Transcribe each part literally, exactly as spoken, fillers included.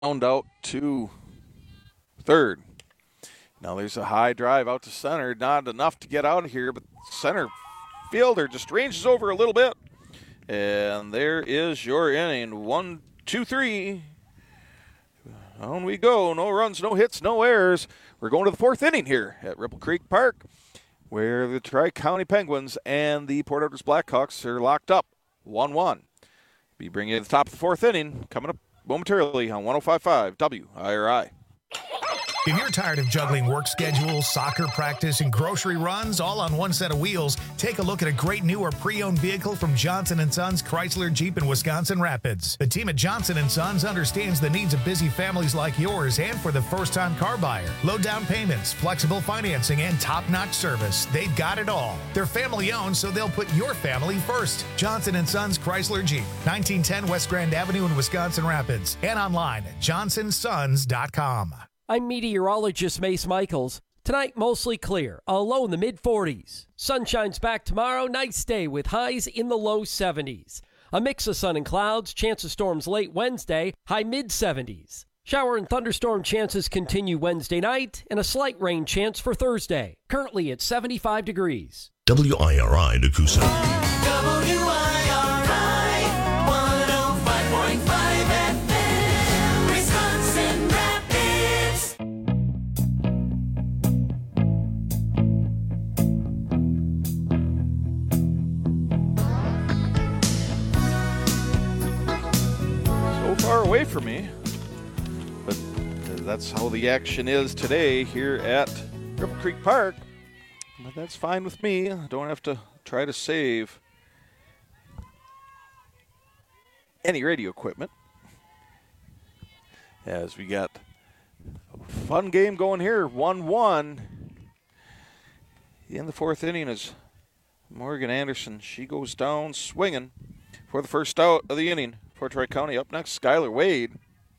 out to third. Now there's a high drive out to center. Not enough to get out of here, but center fielder just ranges over a little bit. And there is your inning. One, two, three. On we go. No runs, no hits, no errors. We're going to the fourth inning here at Ripple Creek Park, where the Tri-County Penguins and the Port Edwards Blackhawks are locked up one one. Be bringing you to the top of the fourth inning, coming up momentarily on one oh five point five W I R I. If you're tired of juggling work schedules, soccer practice, and grocery runs all on one set of wheels, take a look at a great new or pre-owned vehicle from Johnson and Sons Chrysler Jeep in Wisconsin Rapids. The team at Johnson and Sons understands the needs of busy families like yours and for the first-time car buyer. Low down payments, flexible financing, and top-notch service. They've got it all. They're family-owned, so they'll put your family first. Johnson and Sons Chrysler Jeep, nineteen ten West Grand Avenue in Wisconsin Rapids, and online at johnson sons dot com. I'm meteorologist Mace Michaels. Tonight, mostly clear, a low in the mid forties. Sunshine's back tomorrow, nice day with highs in the low seventies. A mix of sun and clouds, chance of storms late Wednesday, high mid seventies. Shower and thunderstorm chances continue Wednesday night, and a slight rain chance for Thursday. Currently at seventy-five degrees. W I R I Nakusa. W I R I one oh five point five F M, Wisconsin Rapids. So far away from me, but that's how the action is today here at Ripple Creek Park. But that's fine with me. I don't have to try to save any radio equipment, as we got a fun game going here, one one. In the fourth inning is Morgan Anderson. She goes down swinging for the first out of the inning for Tri-County. Up next, Skylar Wade,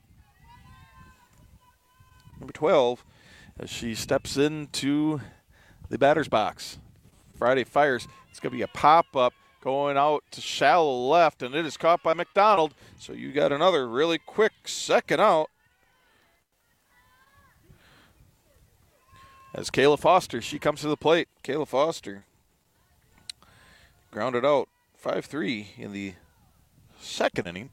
number twelve, as she steps into the batter's box. Friday fires. It's going to be a pop-up going out to shallow left, and it is caught by McDonald. So you got another really quick second out. As Kayla Foster, she comes to the plate. Kayla Foster grounded out five three in the second inning.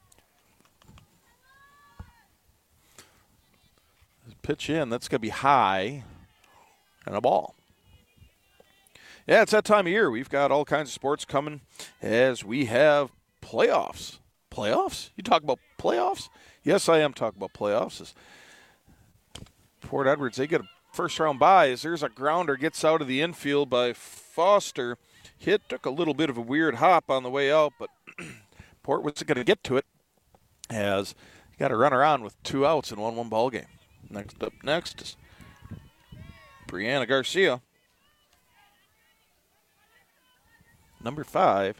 Pitch in, that's going to be high, and a ball. Yeah, it's that time of year. We've got all kinds of sports coming as we have playoffs. Playoffs? You talk about playoffs? Yes, I am talking about playoffs. As Port Edwards, they get a first-round bye. As there's a grounder, gets out of the infield by Foster. Hit, took a little bit of a weird hop on the way out, but Port was going to get to it as you got to run around with two outs in one one ball game. Next up next is Brianna Garcia, number five.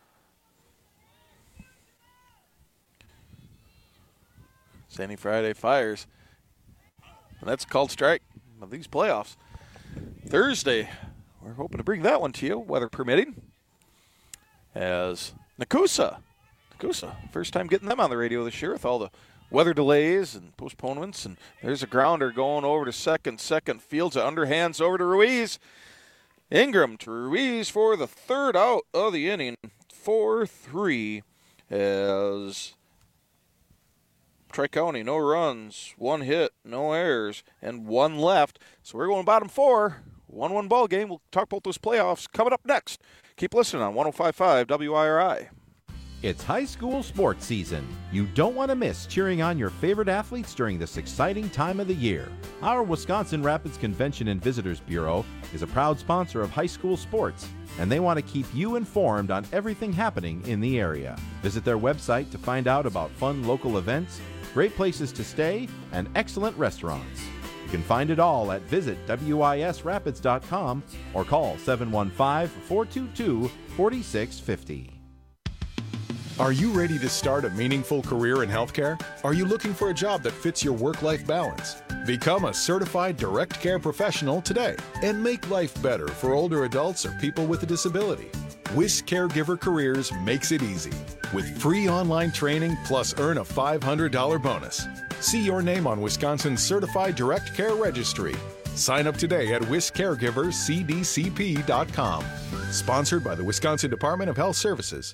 Sandy Friday fires. And that's called strike of these playoffs. Thursday, we're hoping to bring that one to you, weather permitting. As Nakusa, Nakusa, first time getting them on the radio this year with all the weather delays and postponements. And there's a grounder going over to second. Second fields it, underhands over to Ruiz. Ingram to Ruiz for the third out of the inning. four three as Tri-County, no runs, one hit, no errors, and one left. So we're going bottom four. one one ball game. We'll talk about those playoffs coming up next. Keep listening on one oh five point five W I R I. It's high school sports season. You don't want to miss cheering on your favorite athletes during this exciting time of the year. Our Wisconsin Rapids Convention and Visitors Bureau is a proud sponsor of high school sports, and they want to keep you informed on everything happening in the area. Visit their website to find out about fun local events, great places to stay, and excellent restaurants. You can find it all at visit wisrapids dot com or call seven one five, four two two, four six five zero. Are you ready to start a meaningful career in healthcare? Are you looking for a job that fits your work-life balance? Become a certified direct care professional today and make life better for older adults or people with a disability. W I S Caregiver Careers makes it easy. with free online training plus earn a five hundred dollars bonus. See your name on Wisconsin's Certified Direct Care Registry. Sign up today at wis caregivers c d c p dot com. Sponsored by the Wisconsin Department of Health Services.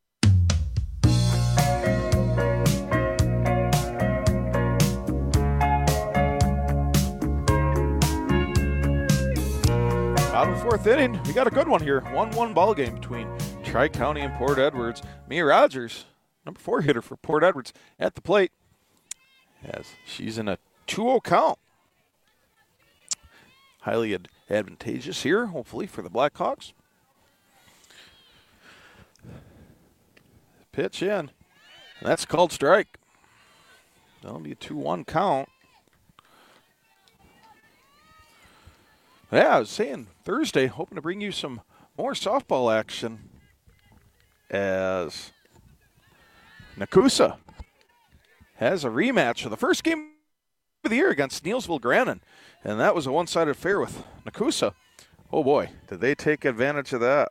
Out of the fourth inning, we got a good one here. one one ball game between Tri-County and Port Edwards. Mia Rogers, number four hitter for Port Edwards, at the plate. As she's in a two oh count. Highly ad- advantageous here, hopefully, for the Blackhawks. Pitch in. And that's called strike. That'll be a two one count. Yeah, I was saying Thursday, hoping to bring you some more softball action as Nakusa has a rematch of the first game of the year against Neelsville Grannon. And that was a one-sided affair with Nakusa. Oh boy, did they take advantage of that.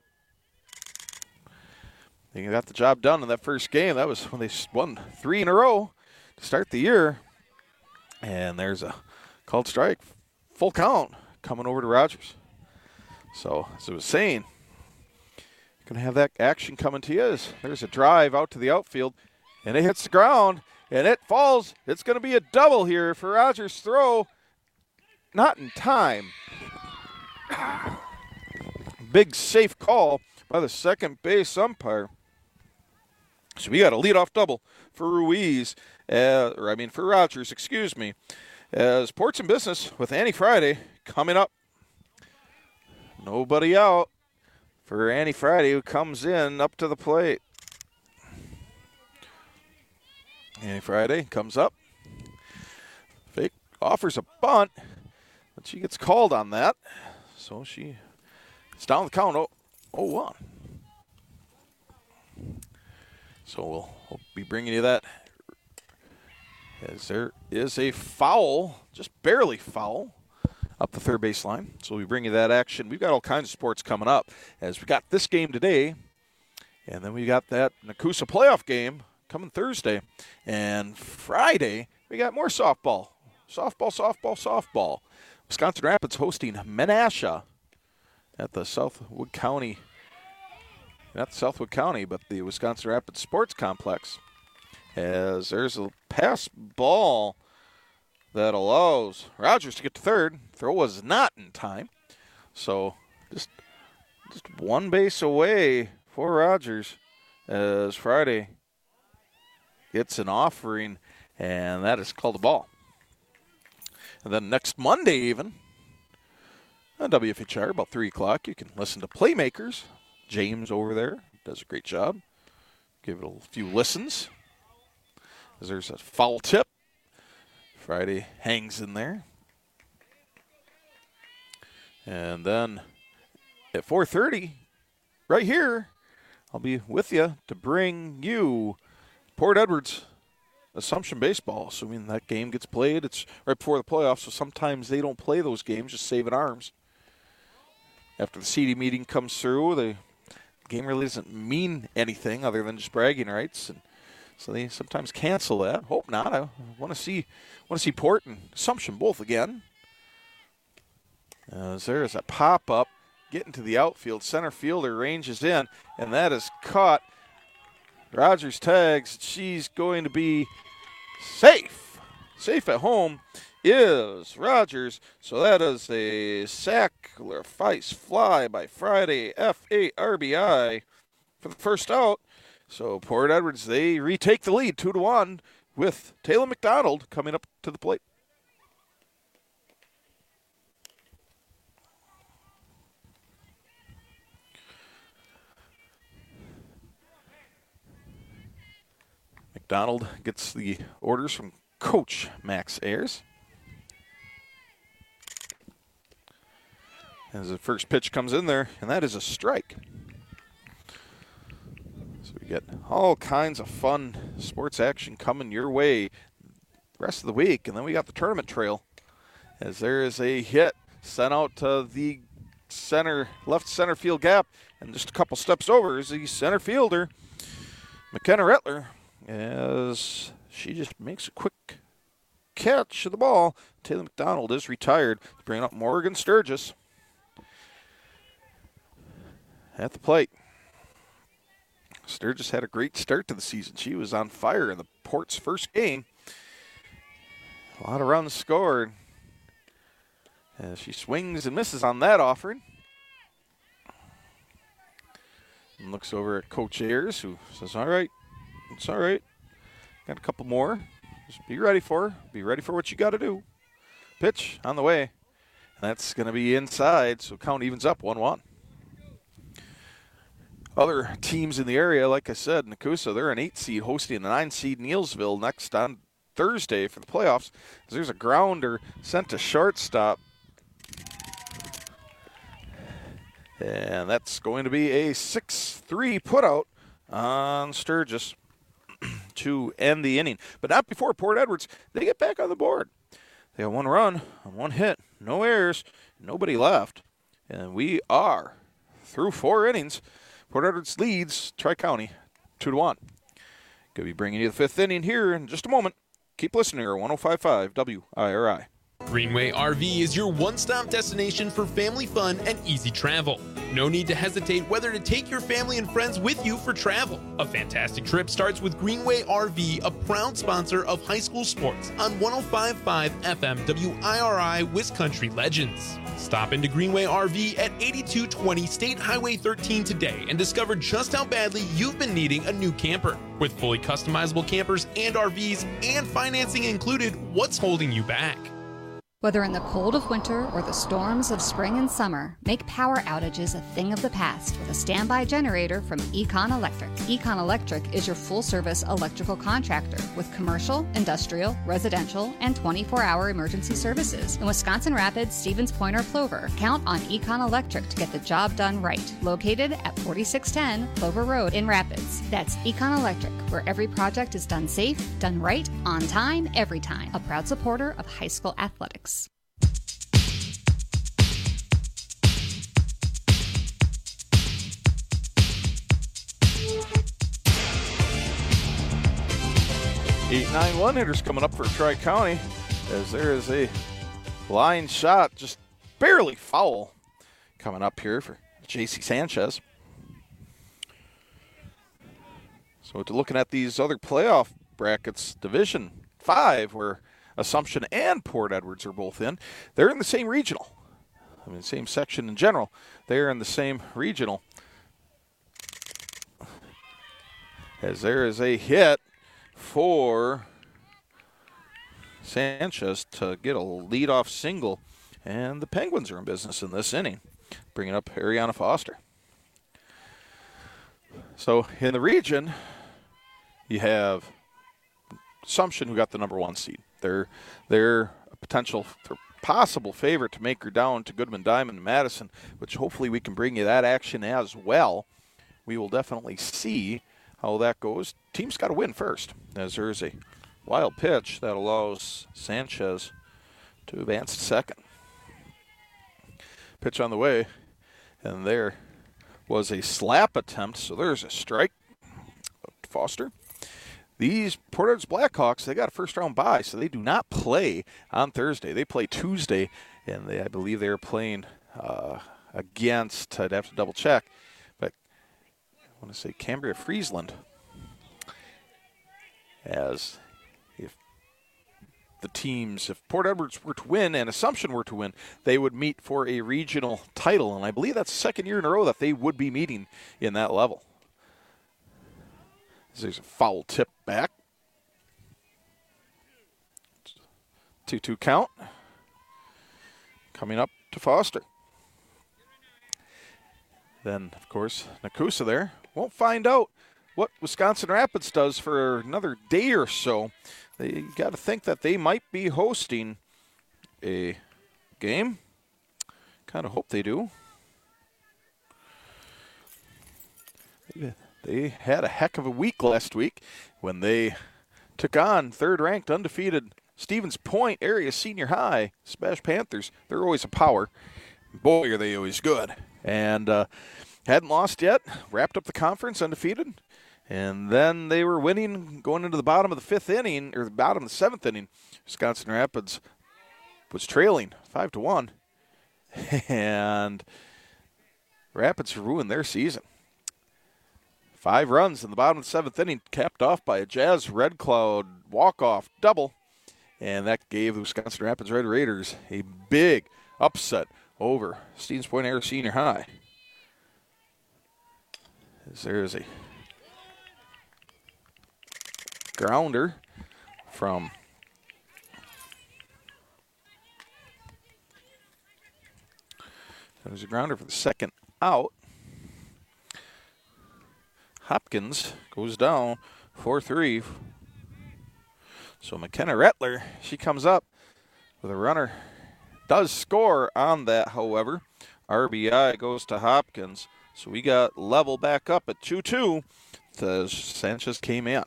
They got the job done in that first game. That was when they won three in a row to start the year. And there's a called strike, full count, coming over to Rogers. So, as I was saying, you're going to have that action coming to you. There's a drive out to the outfield, and it hits the ground, and it falls. It's going to be a double here for Rogers' throw. Not in time. Big safe call by the second base umpire. So we got a leadoff double for Ruiz, uh, or I mean for Rogers, excuse me. As Ports and Business with Annie Friday coming up. Nobody out for Annie Friday, who comes in up to the plate. Annie Friday comes up. Fake offers a bunt, but she gets called on that. So she it's down the count oh one. So we'll, we'll be bringing you that as there is a foul, just barely foul, up the third base line. So we bring you that action. We've got all kinds of sports coming up as we got this game today, and then we got that Nakusa playoff game coming Thursday. And Friday, we got more softball. Softball, softball, softball. Wisconsin Rapids hosting Menasha at the Southwood County, not the Southwood County, but the Wisconsin Rapids Sports Complex. As there's a pass ball that allows Rogers to get to third. Throw was not in time. So just, just one base away for Rogers as Friday gets an offering, and that is called a ball. And then next Monday even, on W F H R, about three o'clock, you can listen to Playmakers. James over there does a great job. Give it a few listens. As there's a foul tip. Friday hangs in there. And then at four thirty, right here, I'll be with you to bring you Port Edwards Assumption Baseball. Assuming that game gets played. It's right before the playoffs, so sometimes they don't play those games, just saving arms. After the C D meeting comes through, the game really doesn't mean anything other than just bragging rights, and so they sometimes cancel that. Hope not. I want to see want to see Port and Assumption both again. As there is a pop-up getting to the outfield. Center fielder ranges in, and that is caught. Rogers tags. She's going to be safe. Safe at home is Rogers. So that is a sack or Feist fly by Friday, F A R B I for the first out. So Port Edwards, they retake the lead two to one with Taylor McDonald coming up to the plate. McDonald gets the orders from Coach Max Ayers. As the first pitch comes in there, and that is a strike. So we get all kinds of fun sports action coming your way the rest of the week. And then we got the tournament trail, as there is a hit sent out to the center, left center field gap. And just a couple steps over is the center fielder, McKenna Rettler, as she just makes a quick catch of the ball. Taylor McDonald is retired. Bringing up Morgan Sturgis at the plate. Sturgis had a great start to the season. She was on fire in the Port's first game. A lot of runs scored. As she swings and misses on that offering. And looks over at Coach Ayers, who says, all right, it's all right. Got a couple more. Just be ready for her. Be ready for what you got to do. Pitch on the way. And that's going to be inside, so count evens up one one. Other teams in the area, like I said, Nakusa, they're an eight seed hosting a nine seed Neilsville next on Thursday for the playoffs. There's a grounder sent to shortstop. And that's going to be a six three putout on Sturgis to end the inning. But not before Port Edwards. They get back on the board. They got one run on one hit, no errors, nobody left. And we are through four innings. Port Edwards leads Tri-County two to one. Going to be bringing you the fifth inning here in just a moment. Keep listening here, one oh five point five W I R I. Greenway R V is your one-stop destination for family fun and easy travel. No need to hesitate whether to take your family and friends with you for travel. A fantastic trip starts with Greenway R V, a proud sponsor of high school sports on one oh five point five F M W I R I Wiscountry Legends. Stop into Greenway R V at eighty-two twenty State Highway thirteen today and discover just how badly you've been needing a new camper. With fully customizable campers and R Vs and financing included, what's holding you back? Whether in the cold of winter or the storms of spring and summer, make power outages a thing of the past with a standby generator from Econ Electric. Econ Electric is your full-service electrical contractor with commercial, industrial, residential, and twenty-four hour emergency services. In Wisconsin Rapids, Stevens Point, or Plover, count on Econ Electric to get the job done right. Located at forty-six ten Plover Road in Rapids. That's Econ Electric, where every project is done safe, done right, on time, every time. A proud supporter of high school athletics. eight nine one hitters coming up for Tri-County as there is a line shot, just barely foul, coming up here for J C Sanchez. So to looking at these other playoff brackets, Division five, where Assumption and Port Edwards are both in, they're in the same regional. I mean, same section in general. They're in the same regional. As there is a hit for Sanchez to get a leadoff single, and the Penguins are in business in this inning, bringing up Ariana Foster. So in the region, you have Assumption, who got the number one seed. They're they're a potential possible favorite to make her down to Goodman Diamond and Madison, which hopefully we can bring you that action as well. We will definitely see how that goes. Team's got to win first, as there's a wild pitch that allows Sanchez to advance to second. Pitch on the way, and there was a slap attempt, so there's a strike. Foster. These Port Edwards Blackhawks, they got a first-round bye, so they do not play on Thursday. They play Tuesday, and they, I believe they are playing uh, against, I'd have to double-check, but I want to say Cambria Friesland. As if the teams, if Port Edwards were to win and Assumption were to win, they would meet for a regional title, and I believe that's the second year in a row that they would be meeting in that level. There's a foul tip back. two two count. Coming up to Foster. Then, of course, Nakusa there. Won't find out what Wisconsin Rapids does for another day or so. They got to think that they might be hosting a game. Kind of hope they do. Yeah. They had a heck of a week last week when they took on third-ranked, undefeated Stevens Point Area Senior High Smash Panthers. They're always a power. Boy, are they always good. And uh, hadn't lost yet. Wrapped up the conference undefeated. And then they were winning going into the bottom of the fifth inning, or the bottom of the seventh inning. Wisconsin Rapids was trailing five to one, and Rapids ruined their season. Five runs in the bottom of the seventh inning, capped off by a Jazz Red Cloud walk-off double, and that gave the Wisconsin Rapids Red Raiders a big upset over Stevens Point Air Senior High. As there is a grounder from there's a grounder for the second out. Hopkins goes down four three. So McKenna Rettler, she comes up with a runner. Does score on that, however. R B I goes to Hopkins. So we got level back up at two two as Sanchez came in.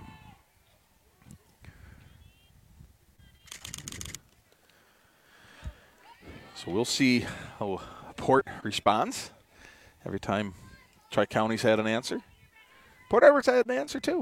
So we'll see how Port responds every time Tri-County's had an answer. Port Edwards had an answer too.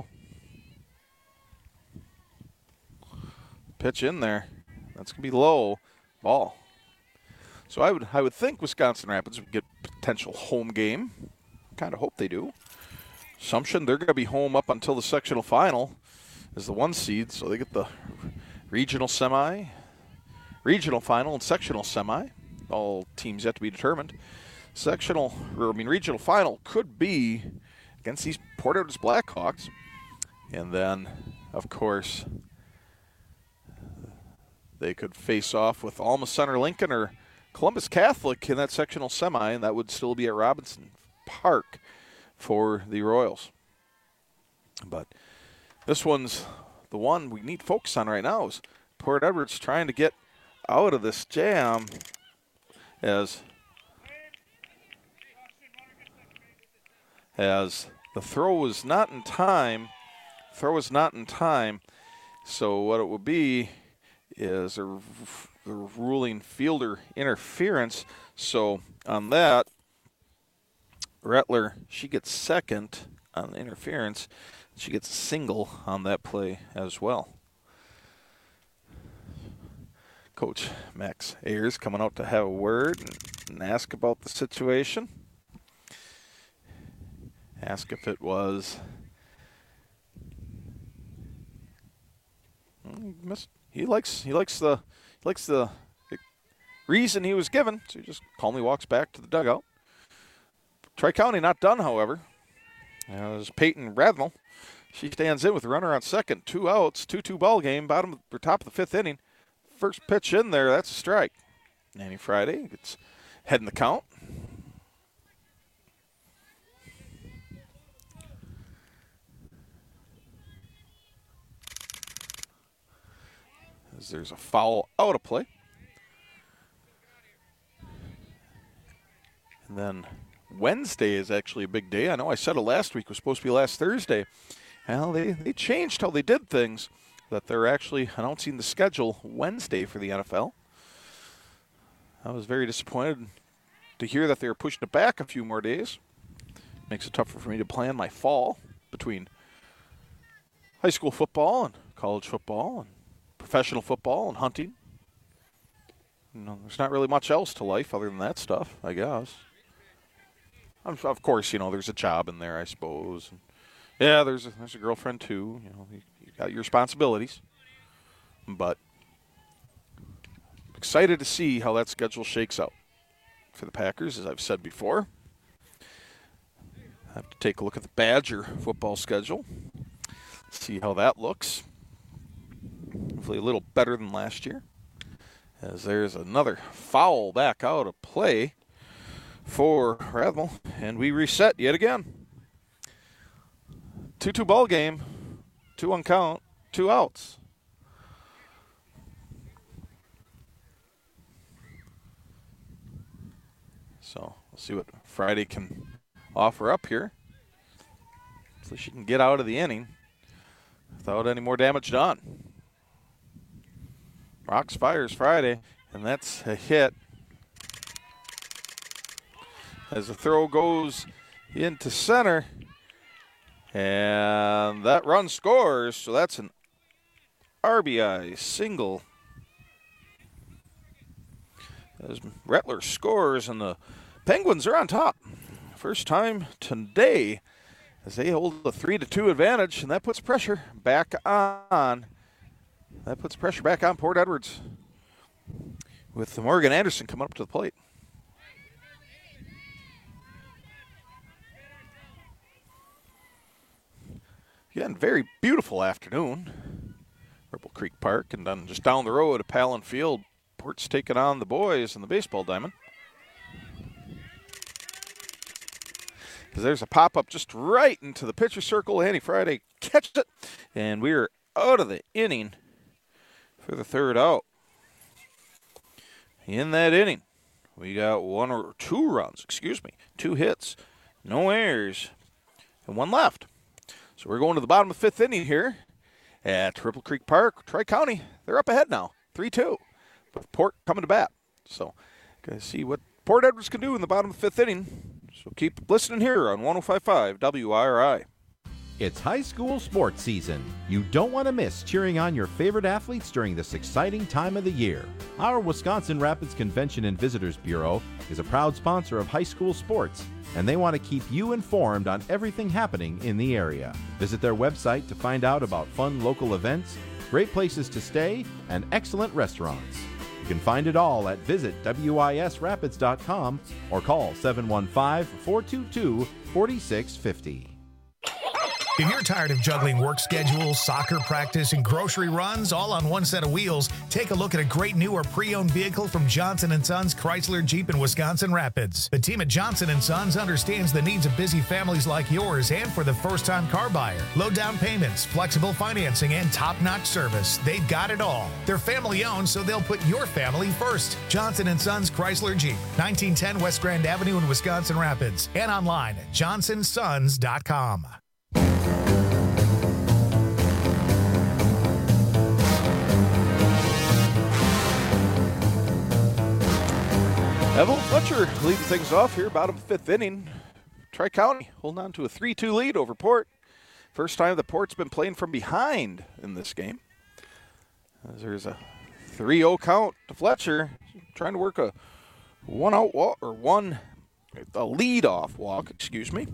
Pitch in there. That's going to be low. Ball. So I would I would think Wisconsin Rapids would get potential home game. Kind of hope they do. Assumption they're going to be home up until the sectional final as the one seed, so they get the regional semi, regional final, and sectional semi. All teams yet to be determined. Sectional, or I mean regional final could be against these Port Edwards Blackhawks. And then, of course, they could face off with Alma Center Lincoln or Columbus Catholic in that sectional semi, and that would still be at Robinson Park for the Royals. But this one's the one we need to focus on right now is Port Edwards trying to get out of this jam as, as the throw was not in time. Throw was not in time. So what it will be is a, a ruling fielder interference. So on that, Rettler, she gets second on the interference. She gets a single on that play as well. Coach Max Ayers coming out to have a word and ask about the situation. Ask if it was he, missed, he likes he likes the he likes the reason he was given, so he just calmly walks back to the dugout. Tri-County not done, however. As Peyton Rathmel, she stands in with a runner on second, two outs, two two ball game, bottom of, or top of the fifth inning. First pitch in there, that's a strike. Nanny Friday gets head in the count. As there's a foul out of play. And then Wednesday is actually a big day. I know I said it last week. It was supposed to be last Thursday. Well, they, they changed how they did things, that they're actually announcing the schedule Wednesday for the N F L. I was very disappointed to hear that they were pushing it back a few more days. Makes it tougher for me to plan my fall between high school football and college football and professional football and hunting. You know, there's not really much else to life other than that stuff, I guess. Of course, you know, there's a job in there, I suppose. And yeah, there's a, there's a girlfriend, too. You know, you, you got your responsibilities. But excited to see how that schedule shakes out for the Packers, as I've said before. I have to take a look at the Badger football schedule, see how that looks. Hopefully a little better than last year, as there's another foul back out of play for Rathmel, and we reset yet again. two two ball game, two on count, two outs. So we'll see what Friday can offer up here. So she can get out of the inning without any more damage done. Rocks fires Friday, and that's a hit. As the throw goes into center, And that run scores, so that's an R B I single. As Rattler scores, and the Penguins are on top. First time today as they hold a three to two advantage, and that puts pressure back on. That puts pressure back on Port Edwards with Morgan Anderson coming up to the plate. Again, very beautiful afternoon. Ripple Creek Park, and then just down the road at Palin Field, Port's taking on the boys in the baseball diamond. Because there's a pop-up just right into the pitcher circle. Andy Friday catches it, and we're out of the inning for the third out. In that inning, we got one or two runs, excuse me, two hits, no errors, and one left. So we're going to the bottom of the fifth inning here at Ripple Creek Park. Tri-County, they're up ahead now, three two. With Port coming to bat. So, going to see what Port Edwards can do in the bottom of the fifth inning. So keep listening here on one oh five point five W I R I. It's high school sports season. You don't want to miss cheering on your favorite athletes during this exciting time of the year. Our Wisconsin Rapids Convention and Visitors Bureau is a proud sponsor of high school sports, and they want to keep you informed on everything happening in the area. Visit their website to find out about fun local events, great places to stay, and excellent restaurants. You can find it all at visit wisrapids dot com or call seven one five, four two two, four six five zero. If you're tired of juggling work schedules, soccer practice, and grocery runs all on one set of wheels, take a look at a great new or pre-owned vehicle from Johnson and Sons Chrysler Jeep in Wisconsin Rapids. The team at Johnson and Sons understands the needs of busy families like yours and for the first-time car buyer. Low down payments, flexible financing, and top-notch service. They've got it all. They're family-owned, so they'll put your family first. Johnson and Sons Chrysler Jeep, nineteen ten West Grand Avenue in Wisconsin Rapids, and online at johnson sons dot com. Evelyn Fletcher leading things off here, bottom of the fifth inning. Tri-County holding on to a three two lead over Port. First time the Port's been playing from behind in this game. As there's a three oh count to Fletcher, trying to work a one out walk, or one, a lead off walk, excuse me.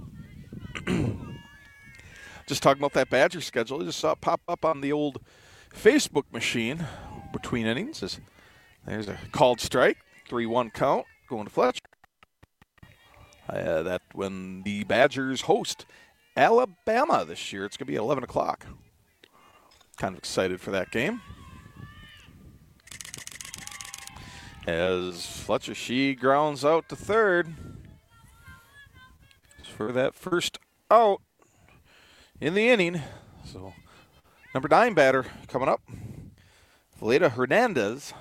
Just talking about that Badger schedule, I just saw it pop up on the old Facebook machine between innings. As there's a called strike, three one count going to Fletcher. Uh, that when the Badgers host Alabama this year, it's going to be at eleven o'clock. Kind of excited for that game. As Fletcher, she grounds out to third for that first out in the inning. So, number nine batter coming up, Valeda Hernandez.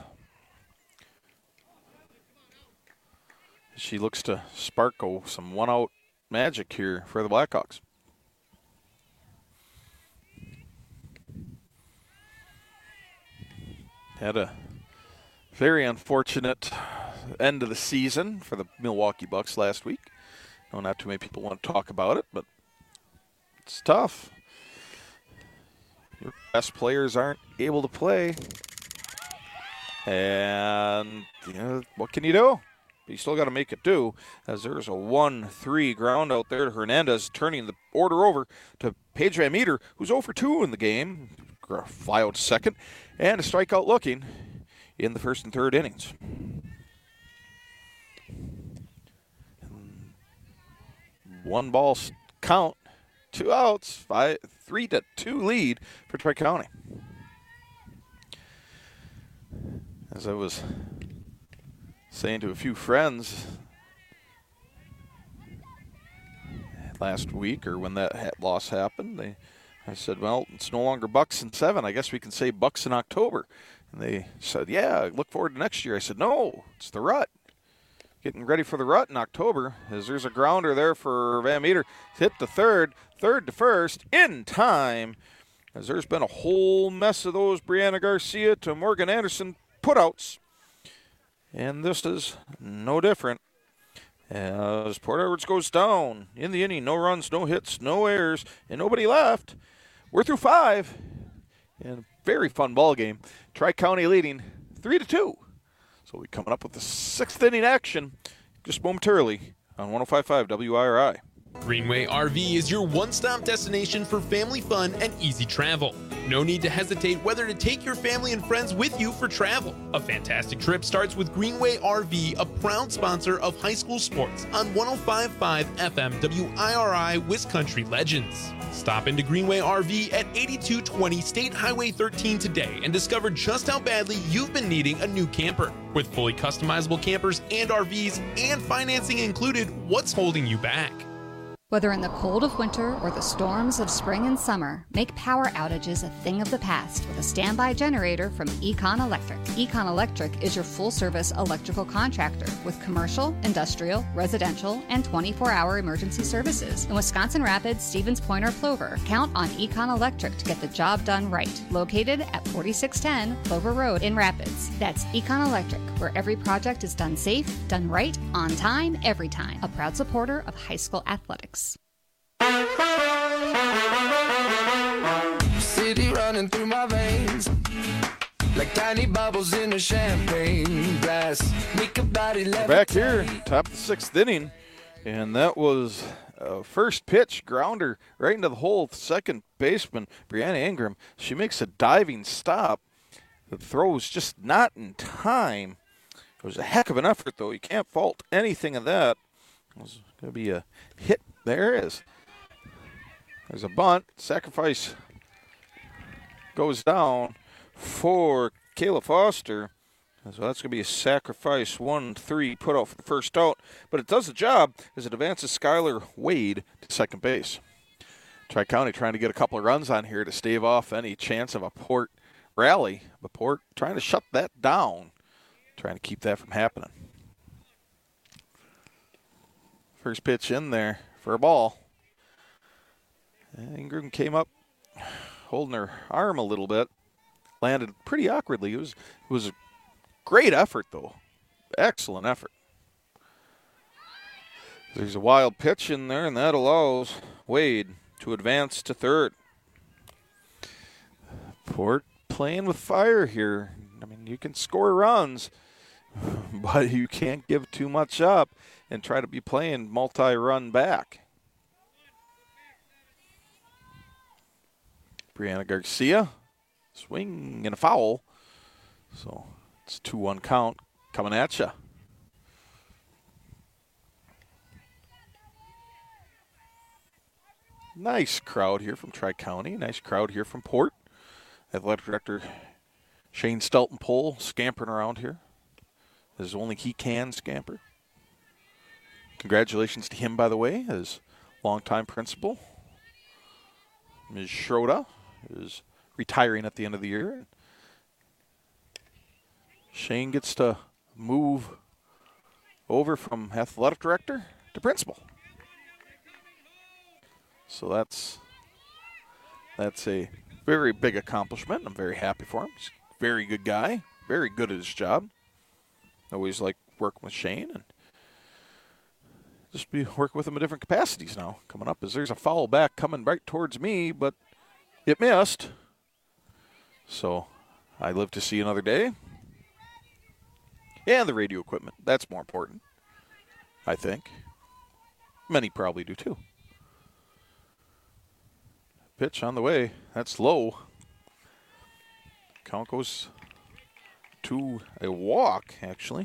She looks to spark some one-out magic here for the Blackhawks. Had a very unfortunate end of the season for the Milwaukee Bucks last week. I know not too many people want to talk about it, but it's tough. Your best players aren't able to play. And, you know, what can you do? But you still got to make it do, as there's a one three ground out there to Hernandez, turning the order over to Paige Van Meter, who's oh for two in the game. Fly out to second, and a strikeout looking in the first and third innings. One ball count, two outs, five, three to two lead for Tri-County. As I was saying to a few friends last week, or when that loss happened, they, I said, well, it's no longer Bucks in seven. I guess we can say Bucks in October. And they said, yeah, look forward to next year. I said, no, it's the rut. Getting ready for the rut in October, as there's a grounder there for Van Meter. Hit the third, third to first, in time, as there's been a whole mess of those Brianna Garcia to Morgan Anderson putouts. And this is no different, As Port Edwards goes down in the inning, no runs, no hits, no errors, and nobody left. We're through five. And a very fun ball game. Tri-County leading three to two. So we'll be coming up with the sixth inning action just momentarily on one oh five point five W I R I. Greenway R V is your one-stop destination for family fun and easy travel. No need to hesitate whether to take your family and friends with you for travel. A fantastic trip starts with Greenway R V, a proud sponsor of high school sports on one oh five point five F M W I R I Wiscountry Legends. Stop into Greenway R V at eighty-two twenty State Highway thirteen today and discover just how badly you've been needing a new camper. With fully customizable campers and R Vs and financing included, what's holding you back? Whether in the cold of winter or the storms of spring and summer, make power outages a thing of the past with a standby generator from Econ Electric. Econ Electric is your full-service electrical contractor with commercial, industrial, residential, and twenty-four hour emergency services. In Wisconsin Rapids, Stevens Point, or Plover, count on Econ Electric to get the job done right. Located at forty-six ten Plover Road in Rapids. That's Econ Electric, where every project is done safe, done right, on time, every time. A proud supporter of high school athletics. City running through my veins like tiny bubbles in a champagne glass. Make a body We're back here, top of the sixth inning, and that was a first pitch grounder right into the hole. Second baseman Brianna Ingram, she makes a diving stop. The throw was just not in time. It was a heck of an effort, though. You can't fault anything of that. It was going to be a hit. There it is. There's a bunt. Sacrifice goes down for Kayla Foster. So that's going to be a sacrifice. one three put out for the first out. But it does the job as it advances Skylar Wade to second base. Tri-County trying to get a couple of runs on here to stave off any chance of a Port rally. But Port trying to shut that down. Trying to keep that from happening. First pitch in there for a ball. And Ingram came up holding her arm a little bit. Landed pretty awkwardly. It was, it was a great effort, though. Excellent effort. There's a wild pitch in there, and that allows Wade to advance to third. Port playing with fire here. I mean, you can score runs, but you can't give too much up and try to be playing multi-run back. Brianna Garcia, swing and a foul. So it's two one count coming at you. Nice crowd here from Tri-County. Nice crowd here from Port. Athletic Director Shane Stelton-Pohl scampering around here as only he can scamper. Congratulations to him, by the way, as longtime principal. Miz Schroda is retiring at the end of the year. Shane gets to move over from athletic director to principal. So that's that's a very big accomplishment. I'm very happy for him. He's a very good guy, very good at his job. Always like working with Shane, and just be working with him in different capacities now. Coming up as there's a foul back coming right towards me, but it missed. So I live to see another day. And the radio equipment. That's more important, I think. Many probably do too. Pitch on the way. That's low. Count goes to a walk, actually.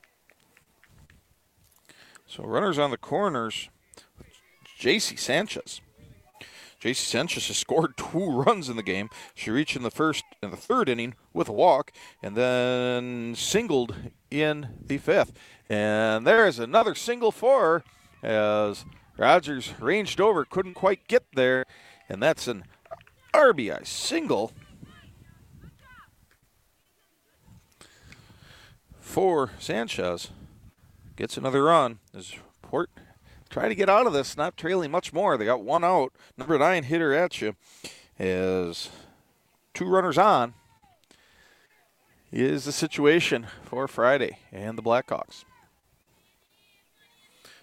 So runners on the corners. J C Sanchez. J C Sanchez has scored two runs in the game. She reached in the first and the third inning with a walk, and then singled in the fifth. And there's another single for her as Rogers ranged over, couldn't quite get there, and that's an R B I single for Sanchez. Gets another run as Port try to get out of this, not trailing much more. They got one out. Number nine hitter at you as two runners on is the situation for Friday and the Blackhawks.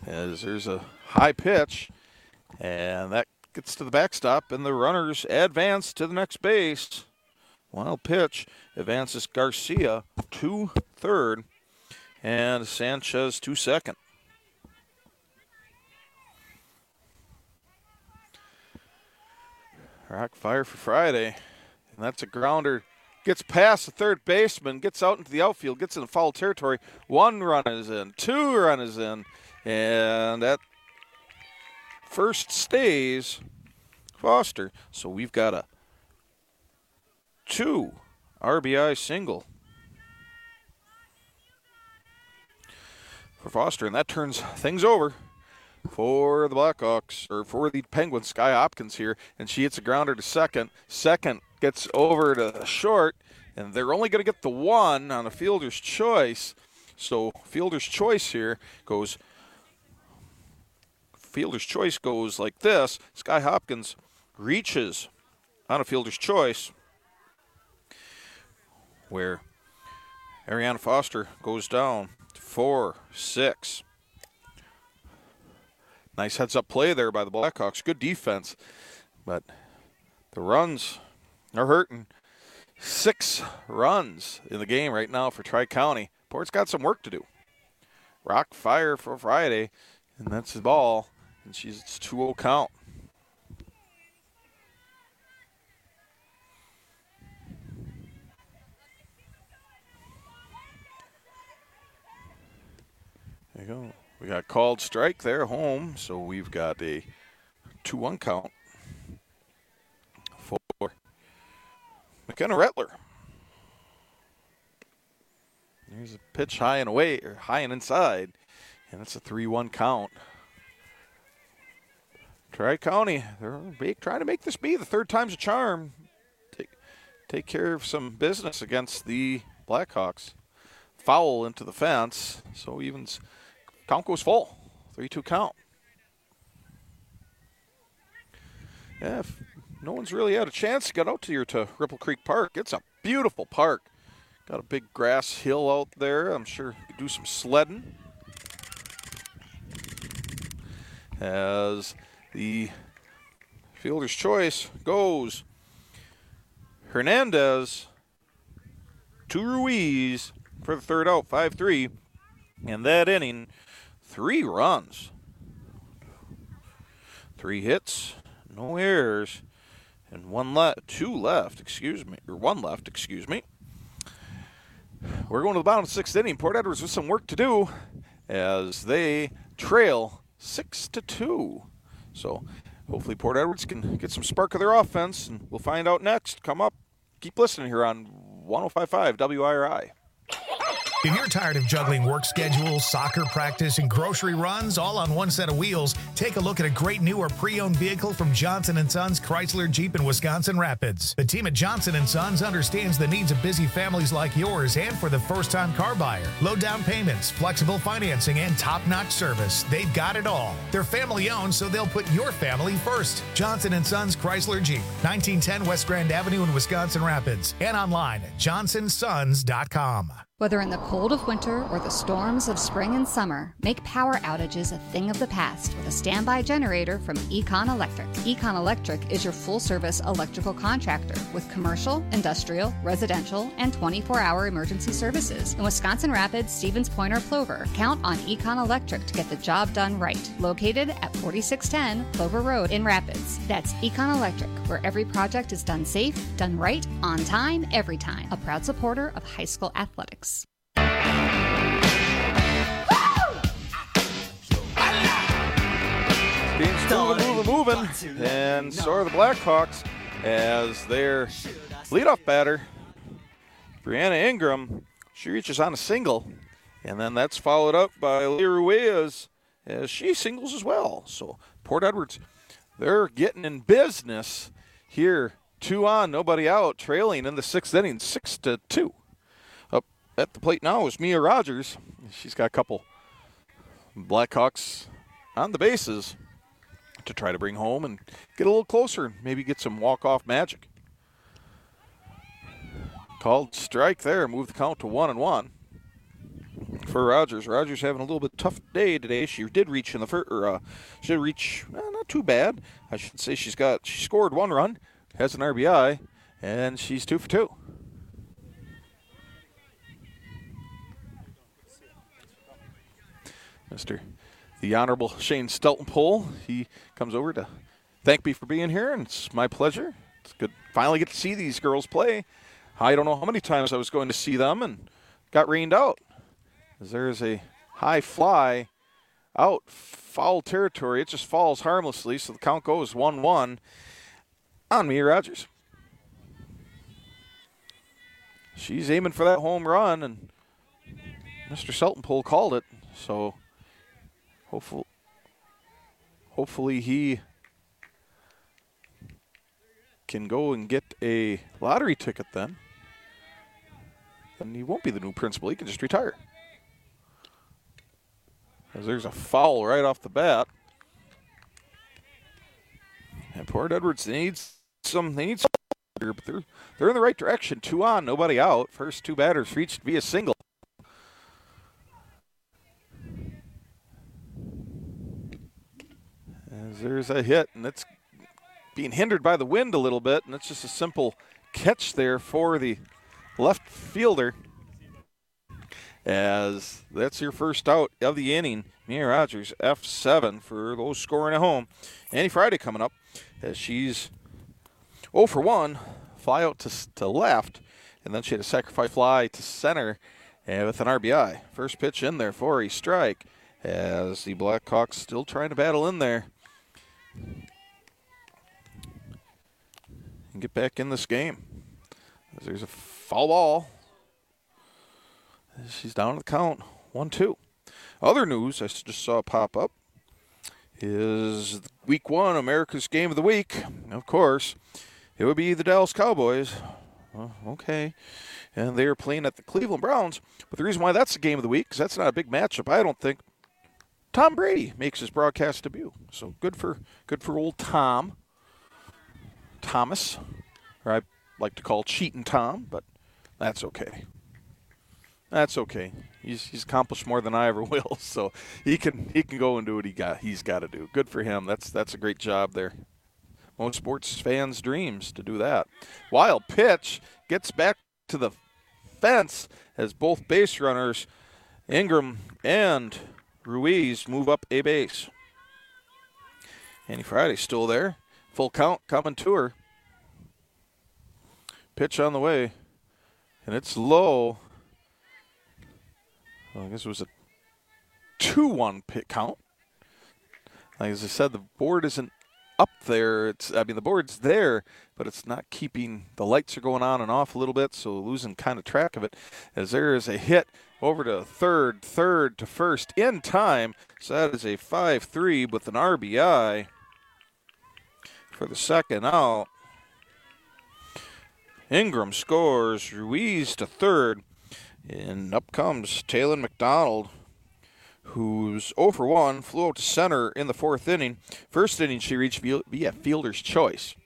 as there's a high pitch, and that gets to the backstop, and the runners advance to the next base. Wild pitch advances Garcia to third, and Sanchez to second. Rock fire for Friday, and that's a grounder. Gets past the third baseman, gets out into the outfield, gets into foul territory. One run is in, two run is in, and that first stays Foster. So we've got a two R B I single for Foster, and that turns things over for the Blackhawks, or for the Penguins. Sky Hopkins here, and she hits a grounder to second. Second gets over to short, and they're only going to get the one on a fielder's choice. So fielder's choice here goes, fielder's choice goes like this. Sky Hopkins reaches on a fielder's choice, where Ariana Foster goes down to four, six. Nice heads-up play there by the Blackhawks. Good defense, but the runs are hurting. Six runs in the game right now for Tri-County. Port's got some work to do. Rock fire for Friday, and that's the ball, and she's it's two oh count. There you go. We got called strike there, home, so we've got a two one count for McKenna Rettler. There's a pitch high and away, or high and inside, and it's a three one count. Tri-County, they're big, trying to make this be the third time's a charm. Take, take care of some business against the Blackhawks. Foul into the fence, so evens. Count goes full. three two count. Yeah, if no one's really had a chance to get out here to Ripple Creek Park. It's a beautiful park. Got a big grass hill out there. I'm sure you could do some sledding. As the fielder's choice goes Hernandez to Ruiz for the third out, five three. And that inning, three runs, three hits, no errors, and one left, two left, excuse me, or one left, excuse me. We're going to the bottom of the sixth inning. Port Edwards with some work to do as they trail six to two. So hopefully Port Edwards can get some spark of their offense, and we'll find out next. Come up, keep listening here on one oh five point five W I R I. If you're tired of juggling work schedules, soccer practice, and grocery runs all on one set of wheels, take a look at a great new or pre-owned vehicle from Johnson and Sons Chrysler Jeep in Wisconsin Rapids. The team at Johnson and Sons understands the needs of busy families like yours and for the first-time car buyer. Low down payments, flexible financing, and top-notch service. They've got it all. They're family-owned, so they'll put your family first. Johnson and Sons Chrysler Jeep, nineteen ten West Grand Avenue in Wisconsin Rapids, and online at johnson sons dot com. Whether in the cold of winter or the storms of spring and summer, make power outages a thing of the past with a standby generator from Econ Electric. Econ Electric is your full-service electrical contractor with commercial, industrial, residential, and twenty-four hour emergency services. In Wisconsin Rapids, Stevens Point, or Plover, count on Econ Electric to get the job done right. Located at forty-six ten Plover Road in Rapids. That's Econ Electric, where every project is done safe, done right, on time, every time. A proud supporter of high school athletics. Beans moving, moving, moving, and so are the Blackhawks as their leadoff batter, Brianna Ingram, she reaches on a single, and then that's followed up by Leah Ruiz as she singles as well. So Port Edwards, they're getting in business here, two on, nobody out, trailing in the sixth inning, six to two. Up at the plate now is Mia Rogers. She's got a couple Blackhawks on the bases to try to bring home and get a little closer and maybe get some walk-off magic. Called strike there, move the count to one and one for Rogers. Rogers having a little bit tough day today. She did reach in the first, or uh, she did reach, eh, not too bad. I should say she's got, she scored one run, has an R B I, and she's two for two. Mister The Honorable Shane Steltenpohl, he comes over to thank me for being here, and it's my pleasure. It's good. Finally get to see these girls play. I don't know how many times I was going to see them and got rained out. As there's a high fly out, foul territory. It just falls harmlessly, so the count goes one one on Mia Rogers. She's aiming for that home run, and Mister Steltenpohl called it, so hopefully, hopefully he can go and get a lottery ticket then. And he won't be the new principal. He can just retire. As there's a foul right off the bat. And Port Edwards needs some, they need some, but they're, they're in the right direction. Two on, nobody out. First two batters reached via single. As there's a hit, and it's being hindered by the wind a little bit, and it's just a simple catch there for the left fielder. As that's your first out of the inning. Mia Rogers, F seven for those scoring at home. Annie Friday coming up as she's oh for one, fly out to, to left, and then she had a sacrifice fly to center and with an R B I. First pitch in there for a strike as the Blackhawks still trying to battle in there and get back in this game. As there's a foul ball. She's down to the count, one two. Other news I just saw pop up is week one, America's Game of the Week. Of course, it would be the Dallas Cowboys. Well, okay. And they are playing at the Cleveland Browns. But the reason why that's the Game of the Week is that's not a big matchup, I don't think. Tom Brady makes his broadcast debut. So good for good for old Tom. Thomas. Or I like to call Cheatin' Tom, but that's okay. That's okay. He's he's accomplished more than I ever will, so he can he can go and do what he got he's got to do. Good for him. That's that's a great job there. Most sports fans' dreams to do that. Wild pitch gets back to the fence as both base runners, Ingram and Ruiz, move up a base. Annie Friday still there. Full count coming to her. Pitch on the way, and it's low. Well, I guess it was a two one pit count. Like as I said, the board isn't up there. It's I mean the board's there, but it's not keeping. The lights are going on and off a little bit, so losing kind of track of it. As there is a hit over to third, third to first in time. So that is a five three with an R B I for the second out. Ingram scores. Ruiz to third. And up comes Taylor McDonald, who's oh for one, flew out to center in the fourth inning. First inning, she reached via fielder's choice.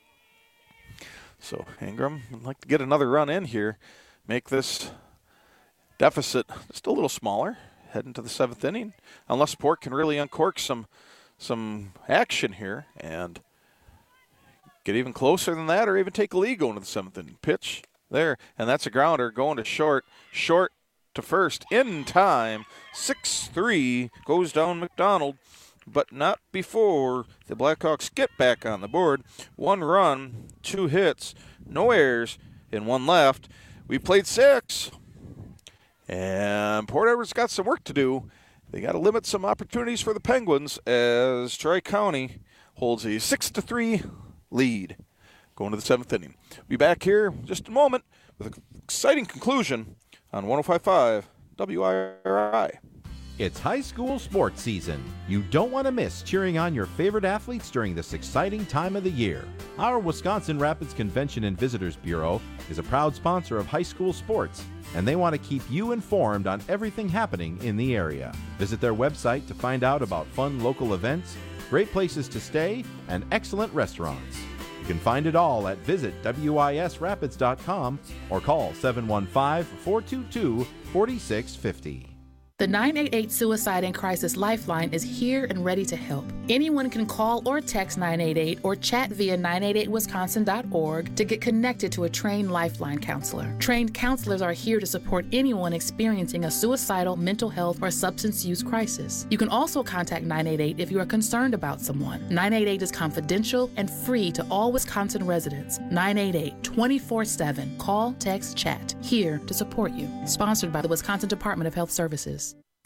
So Ingram would like to get another run in here, make this deficit just a little smaller, heading to the seventh inning, unless Port can really uncork some, some action here and get even closer than that or even take a lead going to the seventh inning. Pitch. There, and that's a grounder going to short, short to first in time. six three goes down McDonald, but not before the Blackhawks get back on the board. One run, two hits, no errors, and one left. We played six, and Port Edwards got some work to do. They got to limit some opportunities for the Penguins as Tri-County holds a six to three lead. Going to the seventh inning. We'll be back here in just a moment with an exciting conclusion on one oh five point five W I R I. It's high school sports season. You don't want to miss cheering on your favorite athletes during this exciting time of the year. Our Wisconsin Rapids Convention and Visitors Bureau is a proud sponsor of high school sports, and they want to keep you informed on everything happening in the area. Visit their website to find out about fun local events, great places to stay, and excellent restaurants. You can find it all at visit wisrapids dot com or call seven one five, four two two, four six five zero. The nine eight eight Suicide and Crisis Lifeline is here and ready to help. Anyone can call or text nine eight eight or chat via nine eight eight wisconsin dot org to get connected to a trained Lifeline counselor. Trained counselors are here to support anyone experiencing a suicidal, mental health, or substance use crisis. You can also contact nine eight eight if you are concerned about someone. nine eight eight is confidential and free to all Wisconsin residents. nine eight eight, twenty-four seven. Call, text, chat. Here to support you. Sponsored by the Wisconsin Department of Health Services.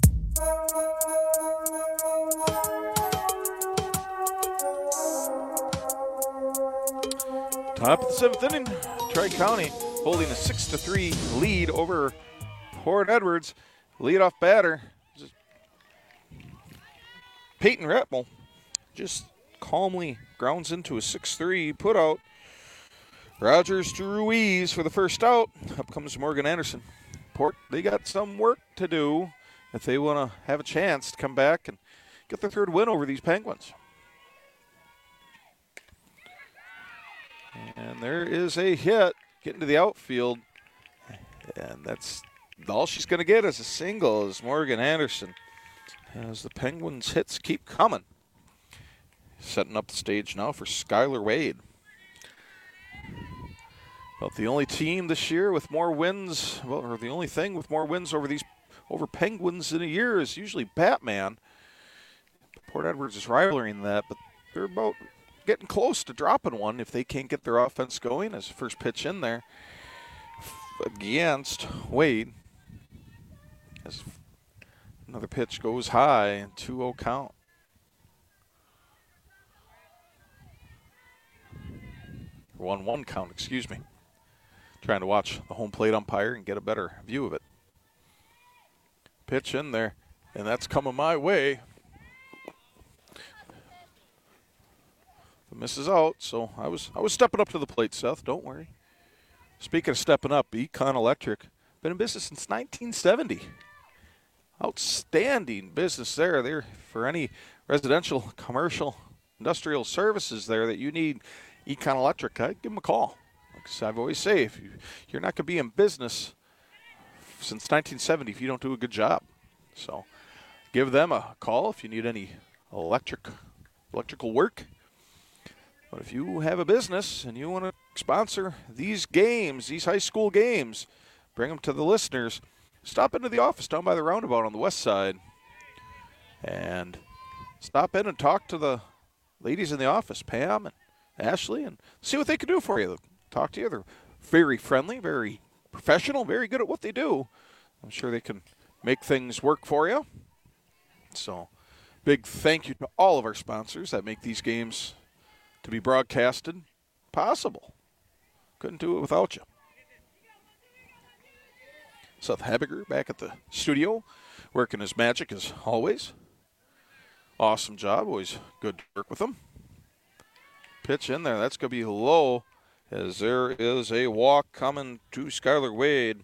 Top of the seventh inning, Tri-County holding a six to three lead over Port Edwards. Leadoff batter, Peyton Retmel, just calmly grounds into a six three putout. Rogers to Ruiz for the first out. Up comes Morgan Anderson. Port, they got some work to do if they want to have a chance to come back and get their third win over these Penguins. And there is a hit getting to the outfield. And that's all she's going to get is a single as Morgan Anderson. As the Penguins' hits keep coming. Setting up the stage now for Skylar Wade. Well, the only team this year with more wins, well, or the only thing with more wins over these over Penguins in a year is usually Batman. Port Edwards is rivaling that, but they're about getting close to dropping one if they can't get their offense going. As the first pitch in there against Wade. As another pitch goes high and two oh count. one one count, excuse me. Trying to watch the home plate umpire and get a better view of it. Pitch in there, and that's coming my way. The miss is out, so I was I was stepping up to the plate, Seth. Don't worry. Speaking of stepping up, Econ Electric, been in business since nineteen seventy. Outstanding business there. There for any residential, commercial, industrial services there that you need. Econ Electric, I'd give them a call. Because I've always say, if you, you're not going to be in business since nineteen seventy if you don't do a good job. So give them a call if you need any electric, electrical work. But if you have a business and you want to sponsor these games, these high school games, bring them to the listeners, stop into the office down by the roundabout on the west side and stop in and talk to the ladies in the office, Pam and Ashley, and see what they can do for you. Talk to you. They're very friendly, very professional, very good at what they do. I'm sure they can make things work for you. So, big thank you to all of our sponsors that make these games to be broadcasted possible. Couldn't do it without you. Seth Habiger back at the studio, working his magic as always. Awesome job. Always good to work with him. Pitch in there. That's going to be low as there is a walk coming to Skylar Wade.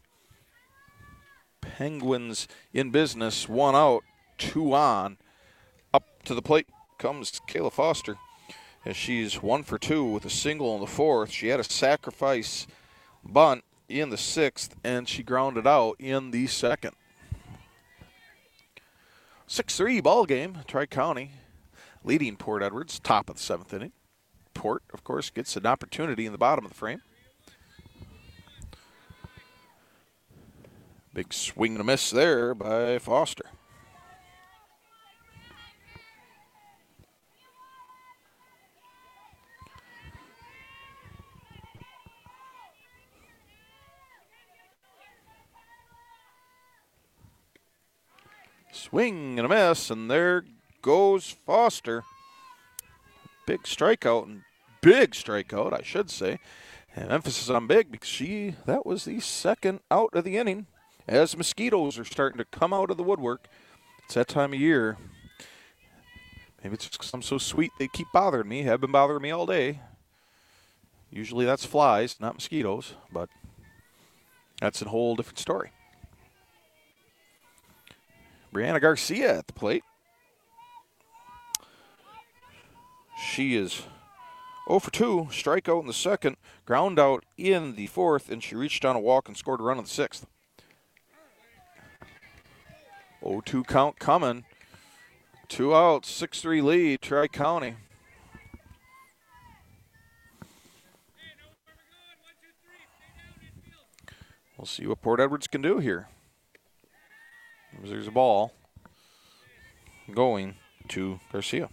Penguins in business. One out, two on. Up to the plate comes Kayla Foster as she's one for two with a single in the fourth. She had a sacrifice bunt in the sixth, and she grounded out in the second. six three ball game. Tri-County leading Port Edwards, top of the seventh inning. Port, of course, gets an opportunity in the bottom of the frame. Big swing and a miss there by Foster. Swing and a miss, and there goes Foster. Big strikeout, and big strikeout, I should say. And emphasis on big because she, that was the second out of the inning as mosquitoes are starting to come out of the woodwork. It's that time of year. Maybe it's just because I'm so sweet they keep bothering me, have been bothering me all day. Usually that's flies, not mosquitoes, but that's a whole different story. Brianna Garcia at the plate. She is oh for two, strikeout in the second, ground out in the fourth, and she reached on a walk and scored a run in the sixth. oh two count coming. Two outs, six three lead, Tri-County. We'll see what Port Edwards can do here. There's a ball going to Garcia.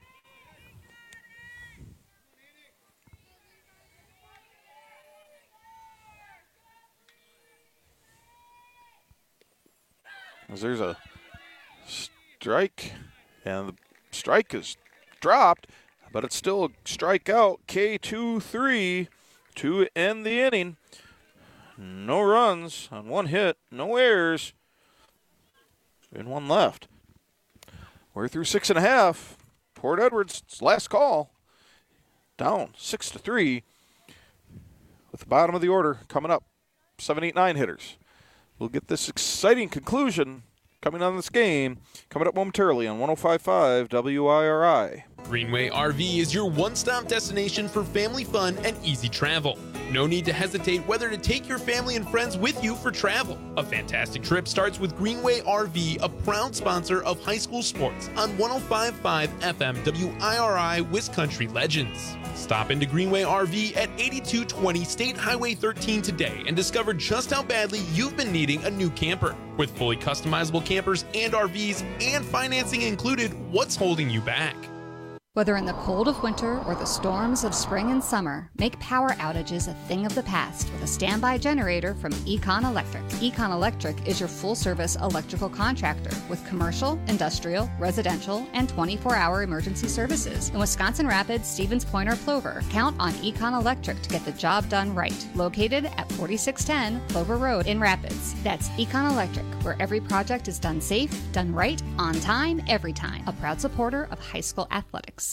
As there's a strike, and the strike is dropped, but it's still a strikeout. K two three to end the inning. No runs on one hit, no errors, and one left. We're through six and a half. Port Edwards, last call, down six to three. With the bottom of the order coming up, seven, eight, nine hitters. We'll get this exciting conclusion coming on this game, coming up momentarily on one oh five point five W I R I. Greenway R V is your one-stop destination for family fun and easy travel. No need to hesitate whether to take your family and friends with you for travel. A fantastic trip starts with Greenway R V, a proud sponsor of high school sports on one oh five point five F M W I R I Wiscountry Legends. Stop into Greenway R V at eighty-two twenty State Highway thirteen today and discover just how badly you've been needing a new camper. With fully customizable campers and R Vs and financing included, what's holding you back? Whether in the cold of winter or the storms of spring and summer, make power outages a thing of the past with a standby generator from Econ Electric. Econ Electric is your full-service electrical contractor with commercial, industrial, residential, and twenty-four hour emergency services. In Wisconsin Rapids, Stevens Point, or Plover, count on Econ Electric to get the job done right. Located at forty-six ten Plover Road in Rapids. That's Econ Electric, where every project is done safe, done right, on time, every time. A proud supporter of high school athletics.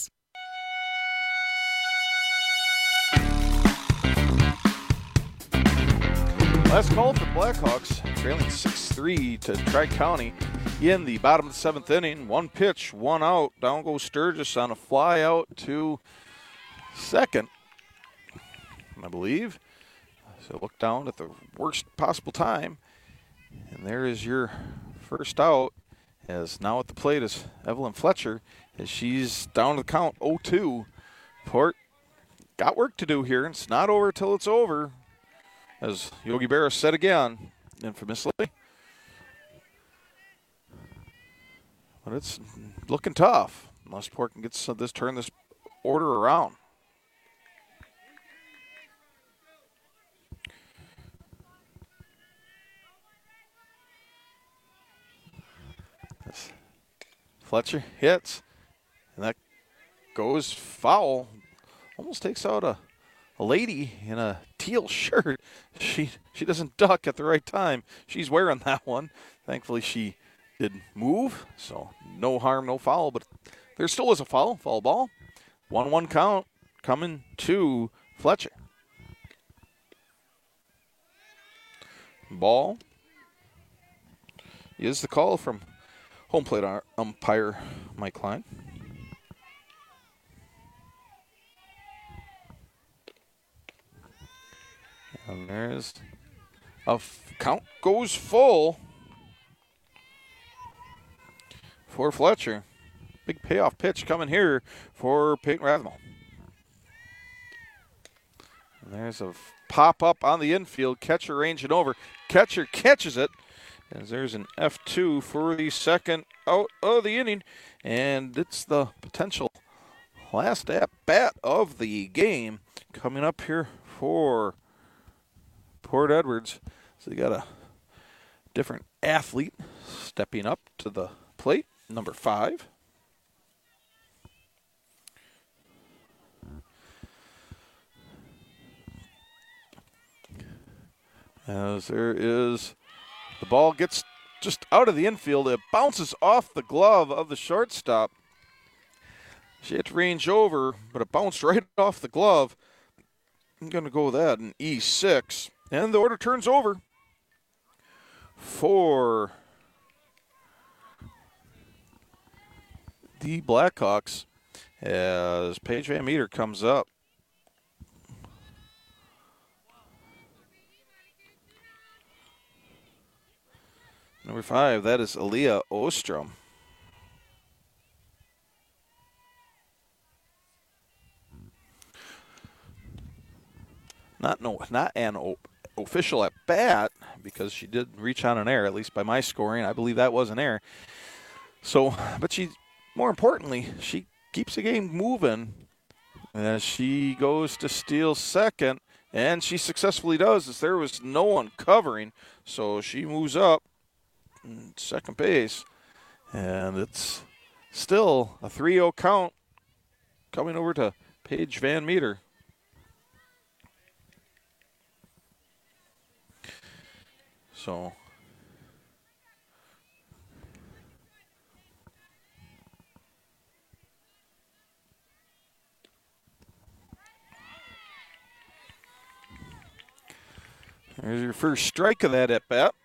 Last call for Blackhawks, trailing six three to Tri-County in the bottom of the seventh inning. One pitch, one out. Down goes Sturgis on a fly out to second, I believe. So look down at the worst possible time. And there is your first out, as now at the plate is Evelyn Fletcher, as she's down to the count oh two. Port got work to do here, and it's not over till it's over. As Yogi Berra said again, infamously. But it's looking tough unless Port can get this, turn this order around. This Fletcher hits, and that goes foul. Almost takes out a A lady in a teal shirt. She she doesn't duck at the right time. She's wearing that one. Thankfully, she did move, so no harm, no foul. But there still is a foul, foul ball. one one count coming to Fletcher. Ball is the call from home plate umpire Mike Klein. And there's a f- count goes full for Fletcher. Big payoff pitch coming here for Peyton Rathmel. And there's a f- pop up on the infield. Catcher ranging over. Catcher catches it. As there's an F two for the second out of the inning. And it's the potential last at bat of the game coming up here for Port Edwards. So they got a different athlete stepping up to the plate, number five. As there is, the ball gets just out of the infield. It bounces off the glove of the shortstop. She had to range over, but it bounced right off the glove. I'm going to go with that in E six. And the order turns over for the Blackhawks as Paige Van Meter comes up. Number five, that is Aaliyah Ostrom. Not no, not an o- official at bat because she did reach on an error, at least by my scoring. I believe that was an error. So, but she, more importantly, she keeps the game moving as she goes to steal second, and she successfully does as there was no one covering. So she moves up second base, and it's still a three oh count coming over to Paige Van Meter. So there's your first strike of that at bat.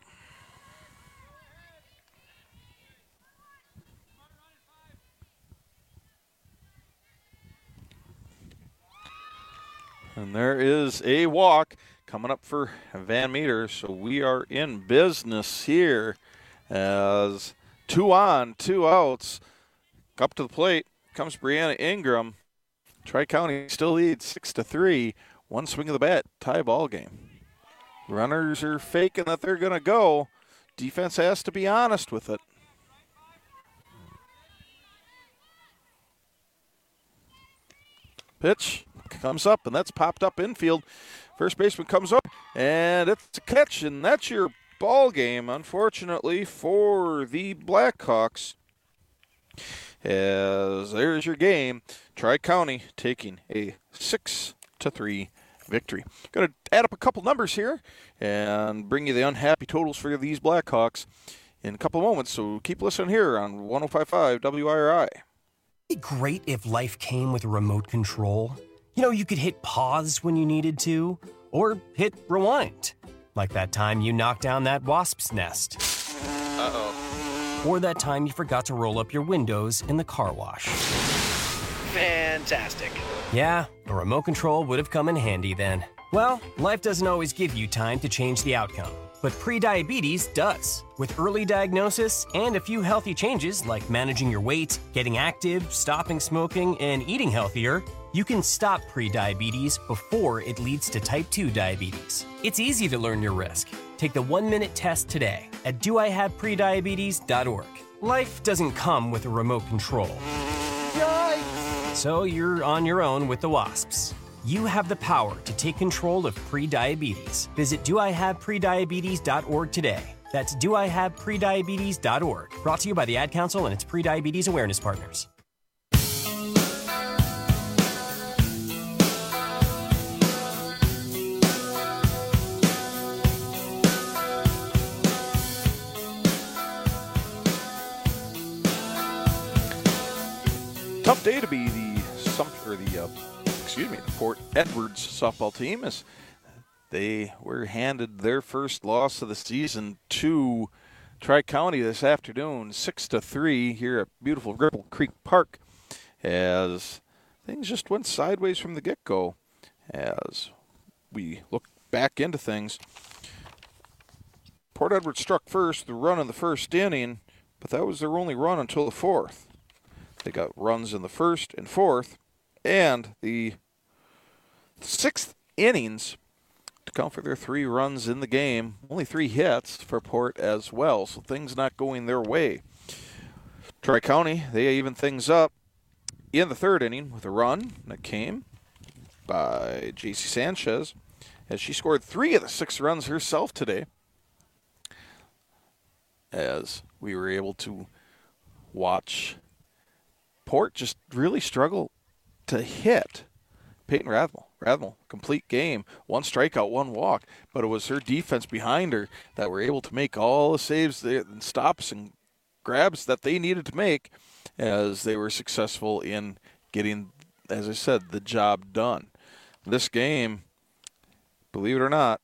And there is a walk coming up for Van Meter, so we are in business here as two on, two outs. Up to the plate comes Brianna Ingram. Tri-County still leads six to three. One swing of the bat, tie ball game. Runners are faking that they're going to go. Defense has to be honest with it. Pitch comes up, and that's popped up infield. First baseman comes up, and it's a catch, and that's your ball game, unfortunately, for the Blackhawks. As there's your game. Tri-County taking a six to three victory. Going to add up a couple numbers here and bring you the unhappy totals for these Blackhawks in a couple moments. So keep listening here on one oh five point five W I R I. It'd be great if life came with a remote control. You know, you could hit pause when you needed to, or hit rewind. Like that time you knocked down that wasp's nest. Uh-oh. Or that time you forgot to roll up your windows in the car wash. Fantastic. Yeah, a remote control would have come in handy then. Well, life doesn't always give you time to change the outcome, but prediabetes does. With early diagnosis and a few healthy changes like managing your weight, getting active, stopping smoking, and eating healthier, you can stop prediabetes before it leads to type two diabetes. It's easy to learn your risk. Take the one-minute test today at do I have prediabetes dot org. Life doesn't come with a remote control. Yikes! So you're on your own with the wasps. You have the power to take control of prediabetes. Visit do I have prediabetes dot org today. That's do I have prediabetes dot org. Brought to you by the Ad Council and its Prediabetes Awareness Partners. Tough day to be the Sumter, the uh, excuse me, the Port Edwards softball team as they were handed their first loss of the season to Tri-County this afternoon, six to three here at beautiful Ripple Creek Park, as things just went sideways from the get-go. As we look back into things, Port Edwards struck first, the run in the first inning, but that was their only run until the fourth. They got runs in the first and fourth, and the sixth innings to count for their three runs in the game. Only three hits for Port as well, so things not going their way. Tri-County, they even things up in the third inning with a run that came by J C Sanchez, as she scored three of the six runs herself today, as we were able to watch Port just really struggle to hit Peyton Rathmel. Rathmel, complete game, one strikeout, one walk, but it was her defense behind her that were able to make all the saves and stops and grabs that they needed to make, as they were successful in getting, as I said, the job done. This game, believe it or not,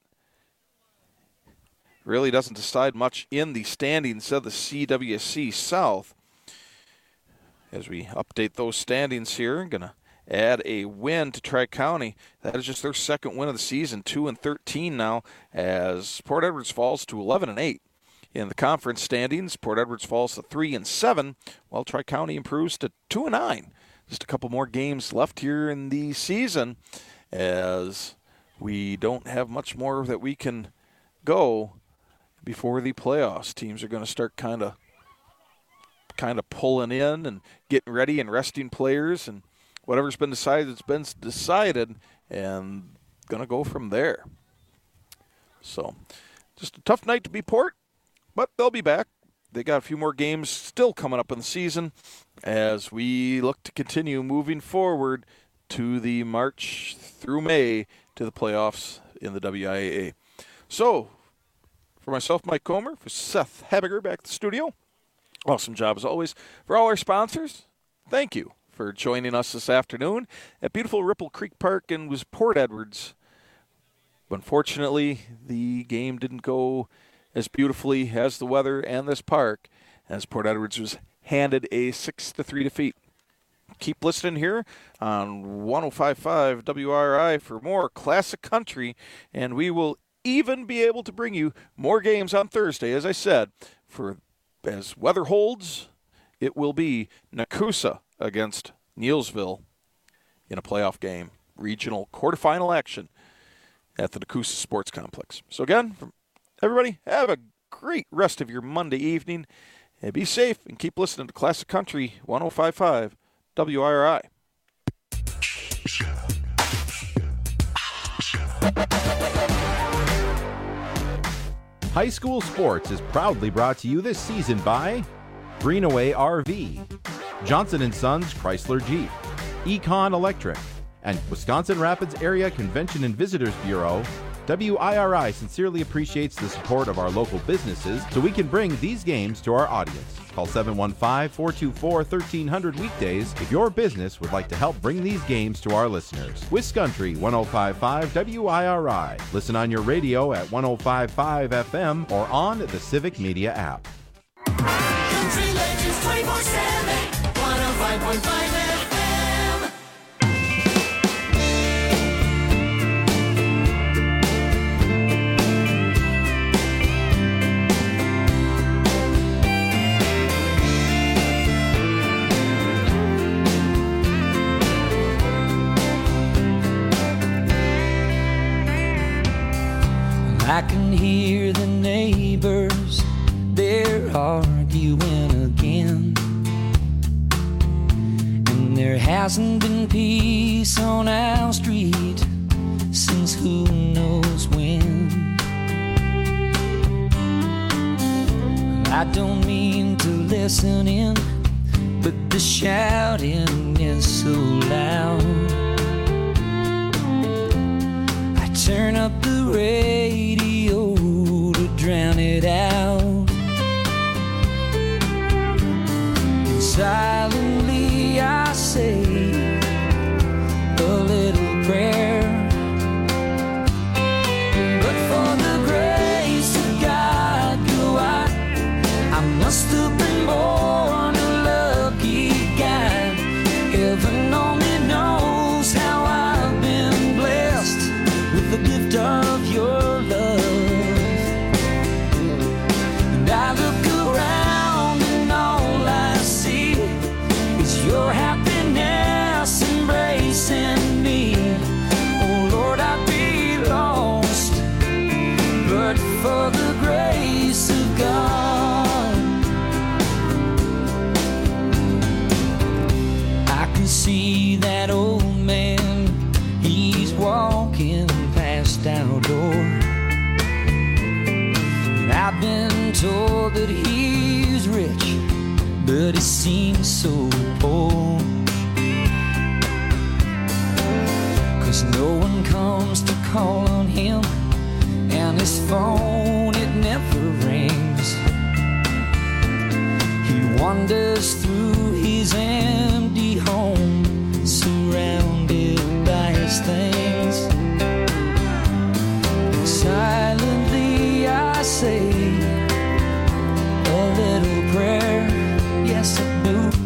really doesn't decide much in the standings of the C W C South. As we update those standings here, I'm going to add a win to Tri-County. That is just their second win of the season, two and thirteen now, as Port Edwards falls to eleven and eight in the conference standings. Port Edwards falls to three and seven, while Tri-County improves to two and nine. Just a couple more games left here in the season, as we don't have much more that we can go before the playoffs. Teams are going to start kind of kind of pulling in and getting ready and resting players, and whatever's been decided, it's been decided, and going to go from there. So just a tough night to be Port, but they'll be back. They got a few more games still coming up in the season as we look to continue moving forward to the March through May to the playoffs in the W I A A. So, for myself, Mike Comer, for Seth Habiger back at the studio, awesome job as always. For all our sponsors, thank you for joining us this afternoon at beautiful Ripple Creek Park in was Port Edwards. Unfortunately, the game didn't go as beautifully as the weather and this park, as Port Edwards was handed a six to three defeat. Keep listening here on one oh five point five W R I for more classic country, and we will even be able to bring you more games on Thursday. As I said, for as weather holds, it will be Nakusa against Neilsville in a playoff game, regional quarterfinal action at the Nakusa Sports Complex. So again, from everybody, have a great rest of your Monday evening, and be safe and keep listening to Classic Country one oh five point five W R I. High School Sports is proudly brought to you this season by Greenaway R V, Johnson and Sons Chrysler Jeep, Econ Electric, and Wisconsin Rapids Area Convention and Visitors Bureau. W I R I sincerely appreciates the support of our local businesses so we can bring these games to our audience. Call seven one five, four two four, one three zero zero weekdays if your business would like to help bring these games to our listeners. Wiscountry one oh five point five W I R I. Listen on your radio at one oh five point five F M or on the Civic Media app. Country Legends twenty-four seven, one oh five point five F M. I can hear the neighbors, they're arguing again. And there hasn't been peace on our street since who knows when. I don't mean to listen in, but the shouting is so loud. I turn up the radio to drown it out. And silently I say a little prayer. But for the grace of God, go I, I must have been born a lucky guy. Heaven only knows how I've been blessed with the gift of your love. And I look around and all I see is your happiness embracing me. Oh Lord, I'd be lost but for the grace of God. I can see that old man, he's walking past our door. And I've been told that he's rich, but he seems so poor. 'Cause no one comes to call on him, and his phone, it never rings. He wanders through his empty home, surrounded by his things. And silently I say a little prayer, yes I do.